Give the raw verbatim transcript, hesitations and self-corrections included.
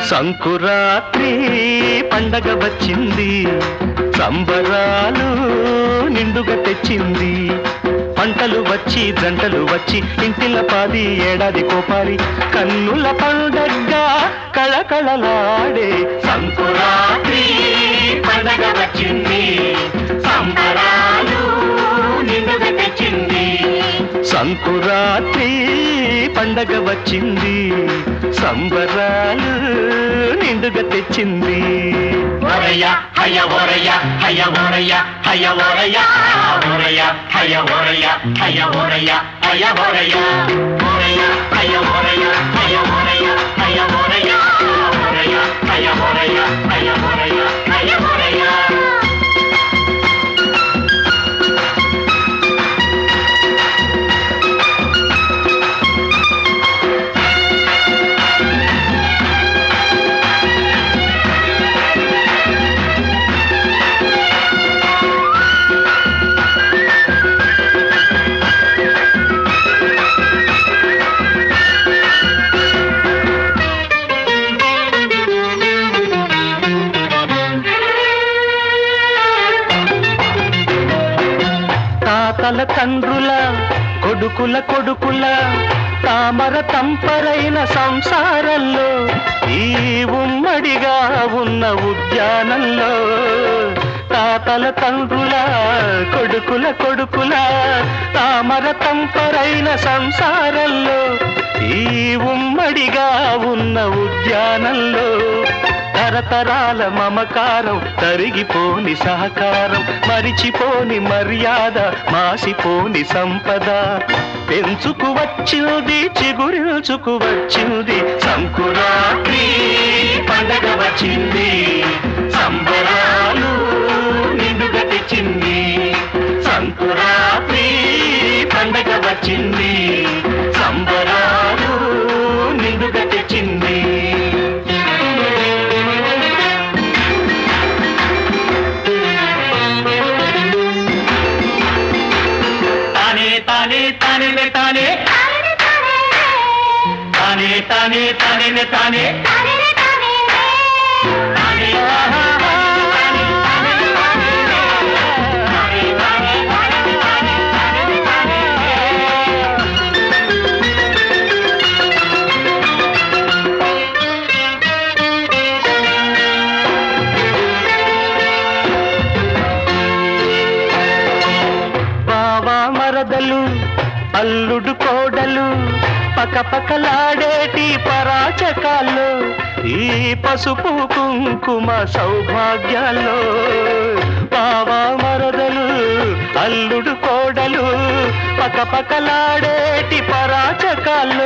సంకురాత్రి పండగ వచ్చింది, సంబరాలు నిండుగా తెచ్చింది. పంటలు వచ్చి జంటలు వచ్చి ఇంటిల పాది ఏడాది కోపాలి, కన్నుల పండగగా కళకళలాడే సంకురాత్రి పండగ వచ్చింది, సంబరాలు నిండుగా తెచ్చింది. సంకురాత్రి పండగ వచ్చింది, సంబరాలు నిండుగా తెచ్చింది. ఓరయ్య హయ ఓరయ్య హయ ఓరయ్య హయ ఓరయ్య ఓరయ్య హయ ఓరయ్య హయ ఓరయ్య హయ ఓరయ్య ఓరయ్య హయ ఓరయ్య హయ ఓరయ్య హయ ఓరయ్య ఓరయ్య హయ ఓరయ్య హయ ఓరయ్య హయ ఓరయ్య. తాతల తండ్రుల కొడుకుల కొడుకుల తామర తంపరైన సంసారంలో ఈ ఉమ్మడిగా ఉన్న ఉద్యానంలో, తాతల తండ్రుల కొడుకుల కొడుకుల తామర తంపరైన సంసారంలో ఈ ఉమ్మడిగా ఉన్న ఉద్యానంలో తరతరాల మమకారం తరిగిపోని సహకారం, మరిచిపోని మర్యాద మాసిపోని సంపద పెంచుకు వచ్చింది చిగురిల్చుకు వచ్చింది. సంకురాత్రి పండగ వచ్చింది, సంబరాలు నిండుగా తెచ్చింది. సంకురాత్రి పండగ వచ్చింది, సంబరాలు నిండుగా తెచ్చింది. తానే తానే తానే తానే తానే తానే తానే బావా మరదలు అల్లుడు కోడలు పకపకలాడేటి పరాచకాల్లో ఈ పసుపు కుంకుమ సౌభాగ్యాల్లో, బావా మరదలు అల్లుడు కోడలు పకపకలాడేటి పరాచకాల్లో